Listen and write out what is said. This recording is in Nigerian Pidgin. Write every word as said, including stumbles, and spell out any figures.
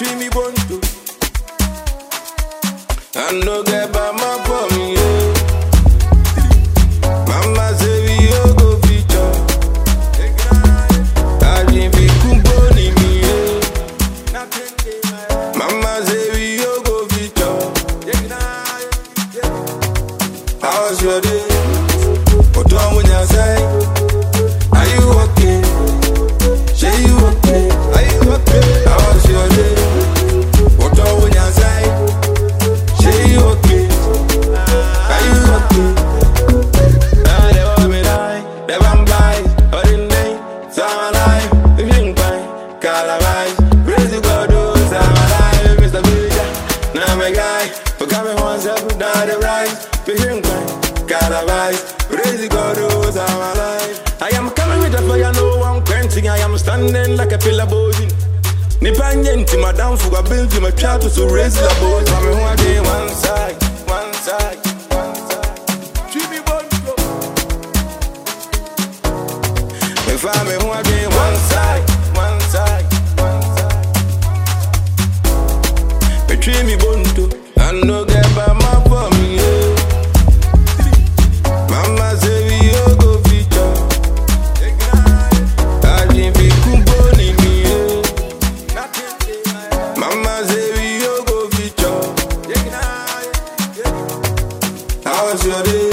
between me bone to. I no get by my for me, yeah. Mama say we all go feature. I didn't be kumboni me, yeah. Mama say we all go feature. How's your day? What do you say? Are you okay? Say you okay? Are you okay? How's your day? What do you say? Say you okay? Are you okay? Ah, they want me die, they want buy, or in day, some alive, if you ain't fine, calabash, crazy God, oh, some alive, Mister Villager, now my guy, forgot me once, I put down the rise, if you ain't fine, calabash, crazy God, oh, some alive. I am coming with a fire, no one quenching, I am standing like a pillar boating. Nipanyenti madam fuga build my piano so raise the boat. I'm in one day, one side, one side, one side. Jimmy Bongo. If I'm in one day, one side, one side, one side. Between me Bongo, I no get by my for me, yeah. Mama say we all go feature. I didn't be kumboni me, yeah. Mama say we all go feature. How's your day?